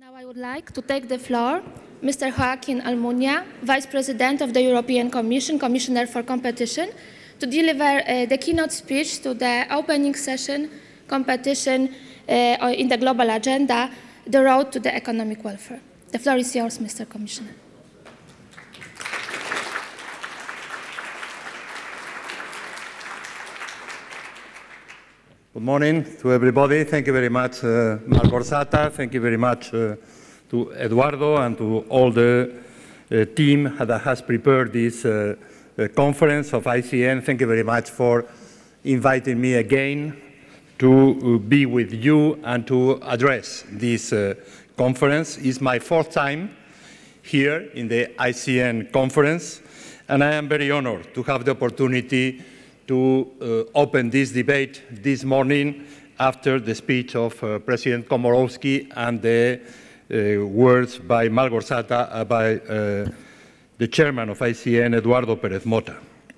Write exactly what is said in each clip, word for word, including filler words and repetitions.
Now I would like to take the floor Mister Joaquin Almunia, Vice President of the European Commission, Commissioner for Competition, to deliver uh, the keynote speech to the opening session, Competition uh, in the Global Agenda, the Road to the Economic Welfare. The floor is yours, Mister Commissioner. Good morning to everybody. Thank you very much, uh, Marc Borsato. Thank you very much uh, to Eduardo and to all the uh, team that has prepared this uh, uh, conference of I C N. Thank you very much for inviting me again to uh, be with you and to address this uh, conference. It's my fourth time here in the I C N conference, and I am very honored to have the opportunity to uh, open this debate this morning after the speech of uh, President Komorowski and the uh, words by Marc Borsato, uh, by uh, the chairman of I C N, Eduardo Pérez Mota.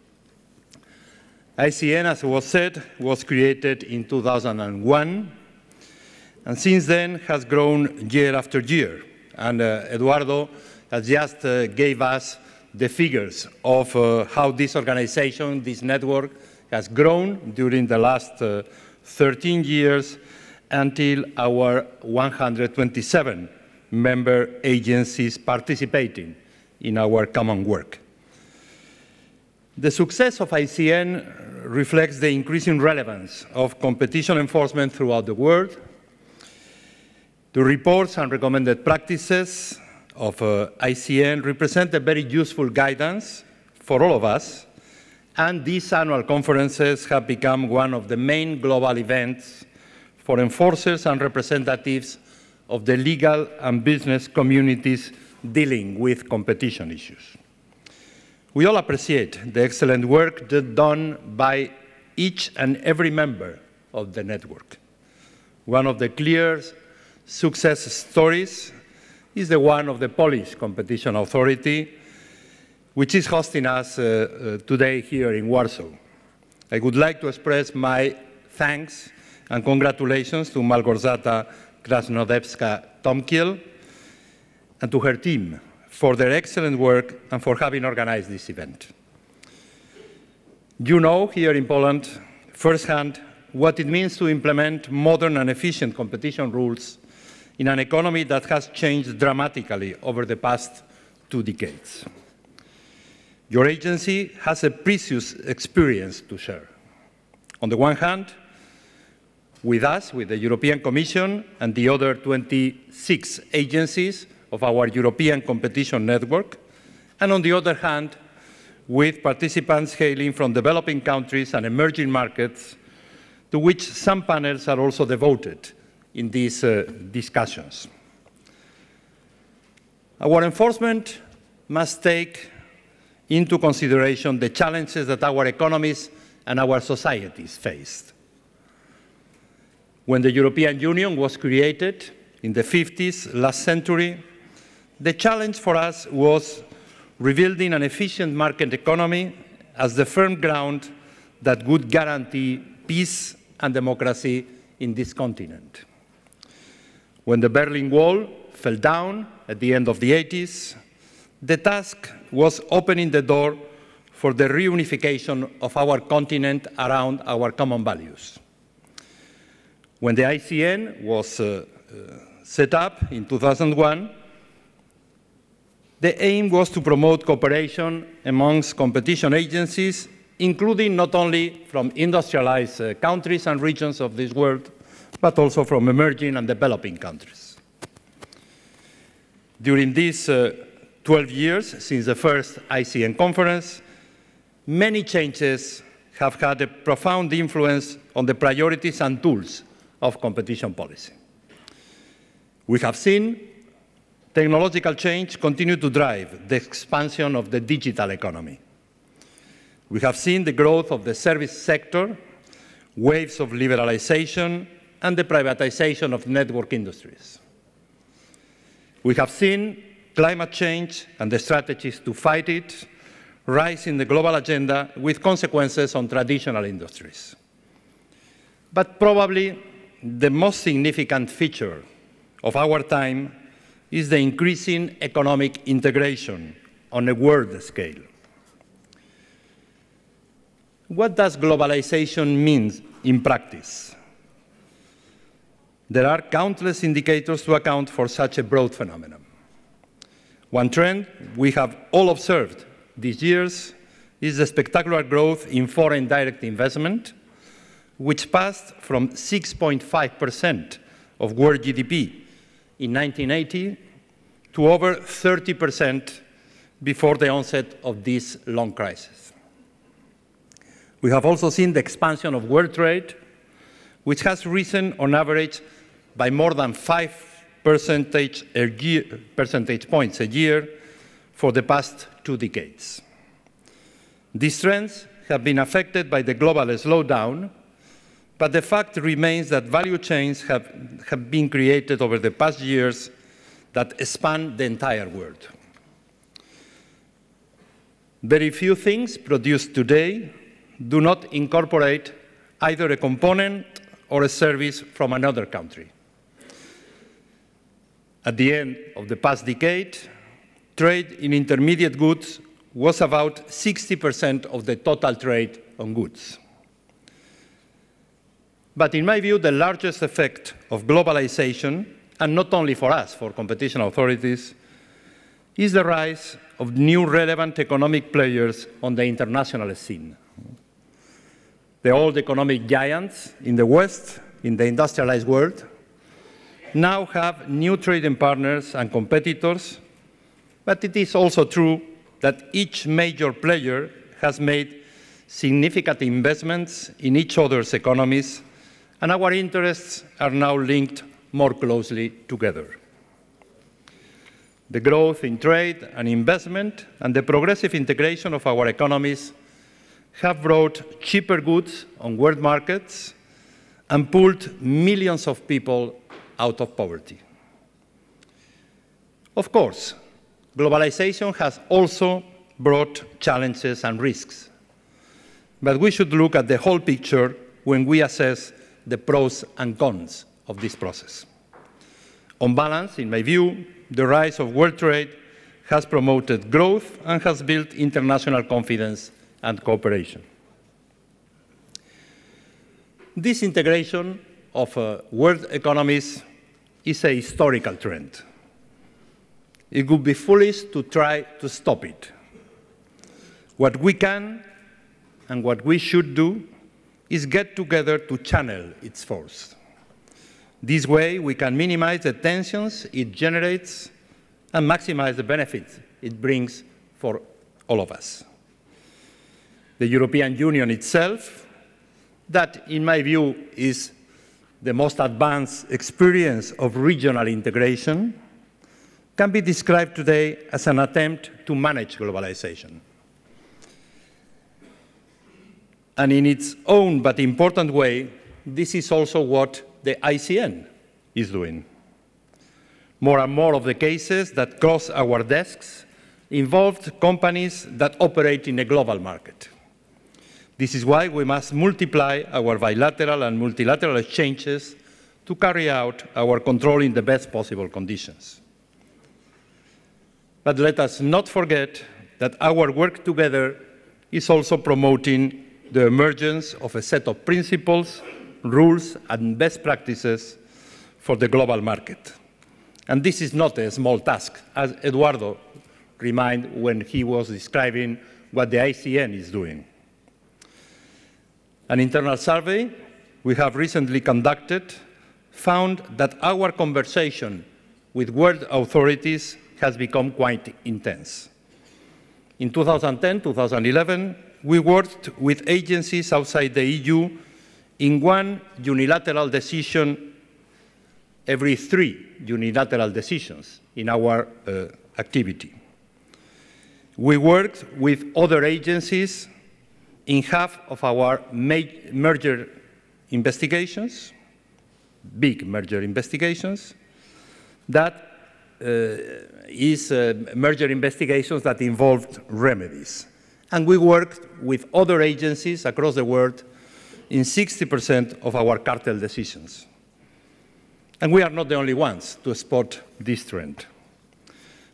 I C N, as was said, was created in two thousand one, and since then has grown year after year. And uh, Eduardo has just uh, gave us the figures of uh, how this organization, this network, has grown during the last uh, thirteen years until our one hundred twenty-seven member agencies participating in our common work. The success of I C N reflects the increasing relevance of competition enforcement throughout the world. The reports and recommended practices of uh, I C N represent a very useful guidance for all of us, and these annual conferences have become one of the main global events for enforcers and representatives of the legal and business communities dealing with competition issues. We all appreciate the excellent work done by each and every member of the network. One of the clear success stories is the one of the Polish Competition Authority, which is hosting us uh, uh, today here in Warsaw. I would like to express my thanks and congratulations to Małgorzata Krasnodębska-Tomkiel and to her team for their excellent work and for having organized this event. You know here in Poland firsthand what it means to implement modern and efficient competition rules in an economy that has changed dramatically over the past two decades. Your agency has a precious experience to share. On the one hand, with us, with the European Commission and the other twenty-six agencies of our European competition network, and on the other hand, with participants hailing from developing countries and emerging markets, to which some panels are also devoted in these uh, discussions. Our enforcement must take into consideration the challenges that our economies and our societies faced. When the European Union was created in the fifties last century, the challenge for us was rebuilding an efficient market economy as the firm ground that would guarantee peace and democracy in this continent. When the Berlin Wall fell down at the end of the eighties, the task was opening the door for the reunification of our continent around our common values. When the I C N was uh, uh, set up in two thousand one, the aim was to promote cooperation amongst competition agencies, including not only from industrialized uh, countries and regions of this world, but also from emerging and developing countries. During these uh, twelve years since the first I C N conference, many changes have had a profound influence on the priorities and tools of competition policy. We have seen technological change continue to drive the expansion of the digital economy. We have seen the growth of the service sector, waves of liberalization, and the privatization of network industries. We have seen climate change and the strategies to fight it rise in the global agenda with consequences on traditional industries. But probably the most significant feature of our time is the increasing economic integration on a world scale. What does globalization mean in practice? There are countless indicators to account for such a broad phenomenon. One trend we have all observed these years is the spectacular growth in foreign direct investment, which passed from six point five percent of world G D P in nineteen eighty to over thirty percent before the onset of this long crisis. We have also seen the expansion of world trade, which has risen on average by more than five percentage, a year, percentage points a year for the past two decades. These trends have been affected by the global slowdown, but the fact remains that value chains have, have been created over the past years that span the entire world. Very few things produced today do not incorporate either a component or a service from another country. At the end of the past decade, trade in intermediate goods was about sixty percent of the total trade on goods. But in my view, the largest effect of globalization, and not only for us, for competition authorities, is the rise of new relevant economic players on the international scene. The old economic giants in the West, in the industrialized world, now have new trading partners and competitors, but it is also true that each major player has made significant investments in each other's economies, and our interests are now linked more closely together. The growth in trade and investment and the progressive integration of our economies have brought cheaper goods on world markets and pulled millions of people out of poverty. Of course, globalization has also brought challenges and risks, but we should look at the whole picture when we assess the pros and cons of this process. On balance, in my view, the rise of world trade has promoted growth and has built international confidence and cooperation. This integration of uh, world economies is a historical trend. It would be foolish to try to stop it. What we can and what we should do is get together to channel its force. This way, we can minimize the tensions it generates and maximize the benefits it brings for all of us. The European Union itself, that in my view is the most advanced experience of regional integration, can be described today as an attempt to manage globalization. And in its own but important way, this is also what the I C N is doing. More and more of the cases that cross our desks involved companies that operate in a global market. This is why we must multiply our bilateral and multilateral exchanges to carry out our control in the best possible conditions. But let us not forget that our work together is also promoting the emergence of a set of principles, rules, and best practices for the global market. And this is not a small task, as Eduardo reminded when he was describing what the I C N is doing. An internal survey we have recently conducted found that our conversation with world authorities has become quite intense. In two thousand ten, two thousand eleven, we worked with agencies outside the E U in one unilateral decision every three unilateral decisions in our uh, activity. We worked with other agencies in half of our merger investigations, big merger investigations, that uh, is uh, merger investigations that involved remedies. And we worked with other agencies across the world in sixty percent of our cartel decisions. And we are not the only ones to spot this trend.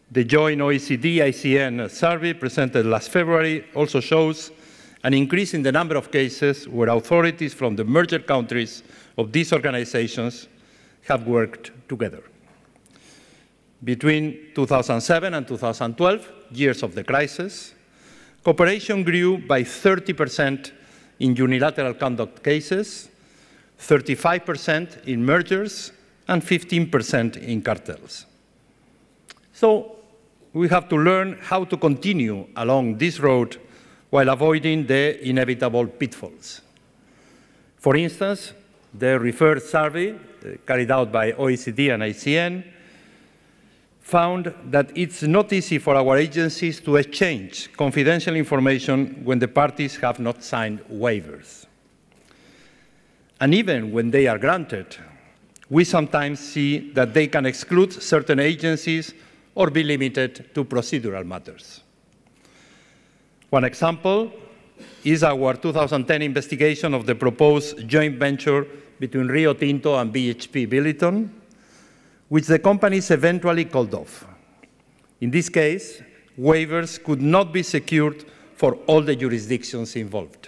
The joint O E C D I C N survey presented last February also shows an increase in the number of cases where authorities from the merger countries of these organizations have worked together. Between two thousand seven and two thousand twelve, years of the crisis, cooperation grew by thirty percent in unilateral conduct cases, thirty-five percent in mergers, and fifteen percent in cartels. So we have to learn how to continue along this road while avoiding the inevitable pitfalls. For instance, the referred survey uh, carried out by O E C D and I C N found that it's not easy for our agencies to exchange confidential information when the parties have not signed waivers. And even when they are granted, we sometimes see that they can exclude certain agencies or be limited to procedural matters. One example is our two thousand ten investigation of the proposed joint venture between Rio Tinto and B H P Billiton, which the companies eventually called off. In this case, waivers could not be secured for all the jurisdictions involved.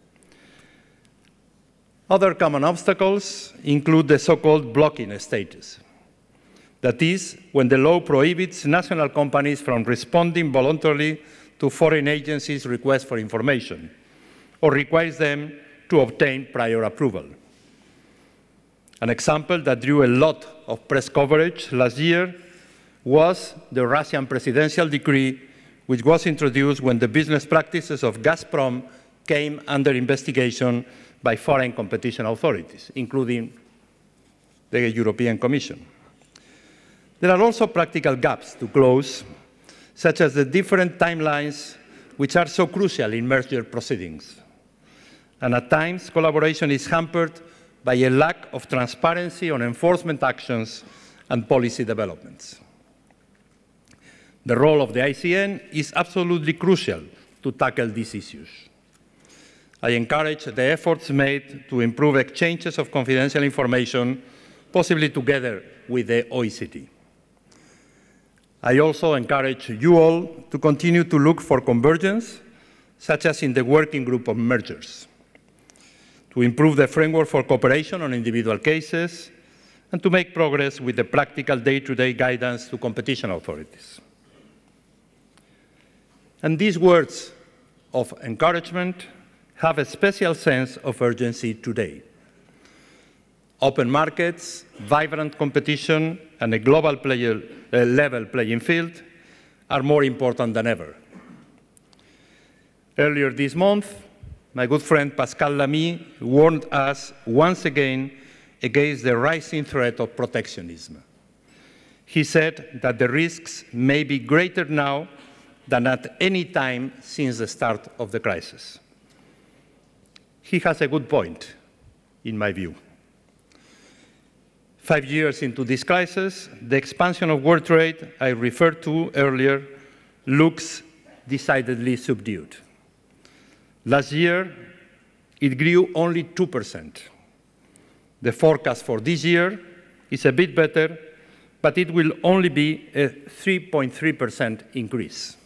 Other common obstacles include the so-called blocking status. That is, when the law prohibits national companies from responding voluntarily to foreign agencies' requests for information, or requires them to obtain prior approval. An example that drew a lot of press coverage last year was the Russian presidential decree, which was introduced when the business practices of Gazprom came under investigation by foreign competition authorities, including the European Commission. There are also practical gaps to close, such as the different timelines which are so crucial in merger proceedings. And at times, collaboration is hampered by a lack of transparency on enforcement actions and policy developments. The role of the I C N is absolutely crucial to tackle these issues. I encourage the efforts made to improve exchanges of confidential information, possibly together with the O E C D. I also encourage you all to continue to look for convergence, such as in the working group on mergers, to improve the framework for cooperation on individual cases, and to make progress with the practical day-to-day guidance to competition authorities. And these words of encouragement have a special sense of urgency today. Open markets, vibrant competition, and a global player, uh, level playing field are more important than ever. Earlier this month, my good friend Pascal Lamy warned us once again against the rising threat of protectionism. He said that the risks may be greater now than at any time since the start of the crisis. He has a good point, in my view. Five years into this crisis, the expansion of world trade I referred to earlier looks decidedly subdued. Last year, it grew only two percent. The forecast for this year is a bit better, but it will only be a three point three percent increase.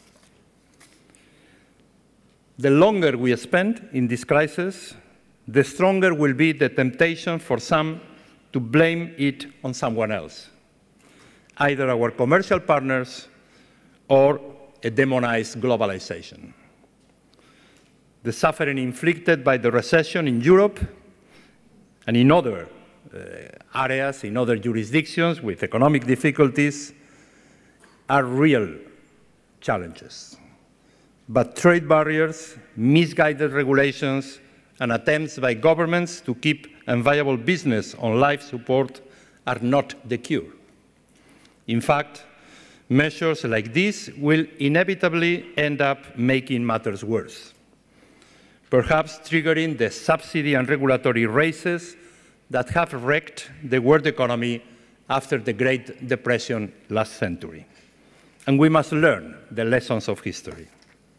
The longer we spend in this crisis, the stronger will be the temptation for some to blame it on someone else, either our commercial partners or a demonized globalization. The suffering inflicted by the recession in Europe and in other uh, areas, in other jurisdictions with economic difficulties, are real challenges. But trade barriers, misguided regulations, and attempts by governments to keep a viable business on life support are not the cure. In fact, measures like these will inevitably end up making matters worse, perhaps triggering the subsidy and regulatory races that have wrecked the world economy after the Great Depression last century. And we must learn the lessons of history.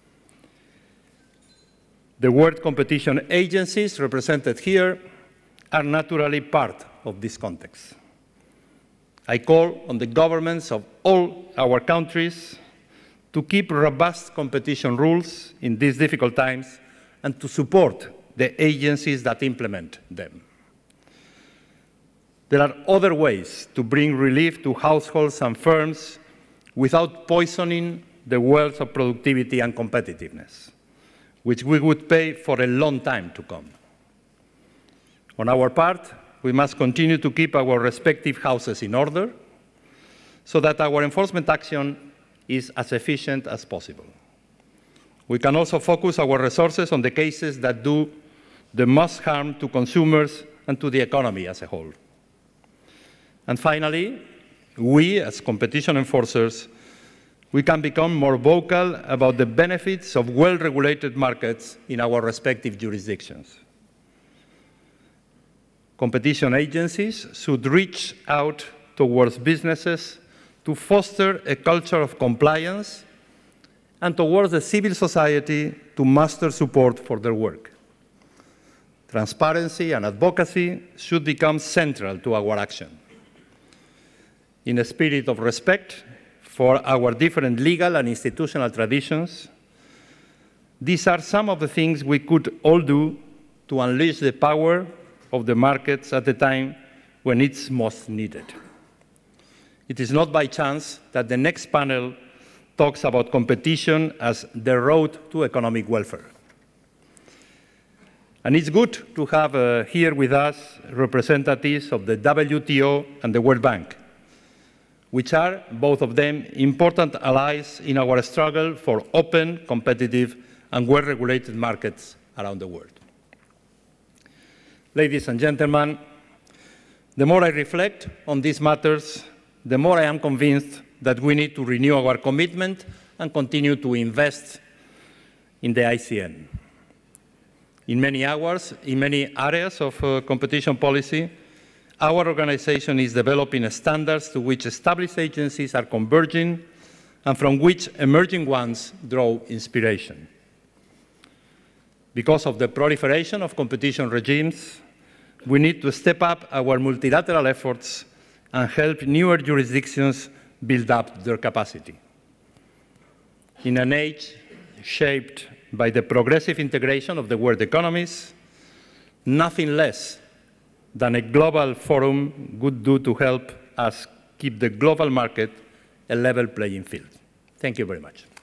The world competition agencies represented here are naturally part of this context. I call on the governments of all our countries to keep robust competition rules in these difficult times and to support the agencies that implement them. There are other ways to bring relief to households and firms without poisoning the wells of productivity and competitiveness, which we would pay for a long time to come. On our part, we must continue to keep our respective houses in order so that our enforcement action is as efficient as possible. We can also focus our resources on the cases that do the most harm to consumers and to the economy as a whole. And finally, we, as competition enforcers, we can become more vocal about the benefits of well-regulated markets in our respective jurisdictions. Competition agencies should reach out towards businesses to foster a culture of compliance and towards the civil society to muster support for their work. Transparency and advocacy should become central to our action. In a spirit of respect for our different legal and institutional traditions, these are some of the things we could all do to unleash the power of the markets at the time when it's most needed. It is not by chance that the next panel talks about competition as the road to economic welfare. And it's good to have uh, here with us representatives of the W T O and the World Bank, which are, both of them, important allies in our struggle for open, competitive, and well-regulated markets around the world. Ladies and gentlemen, the more I reflect on these matters, the more I am convinced that we need to renew our commitment and continue to invest in the I C N. In many hours, in many areas of uh, competition policy, our organization is developing standards to which established agencies are converging and from which emerging ones draw inspiration. Because of the proliferation of competition regimes, we need to step up our multilateral efforts and help newer jurisdictions build up their capacity. In an age shaped by the progressive integration of the world economies, nothing less than a global forum would do to help us keep the global market a level playing field. Thank you very much.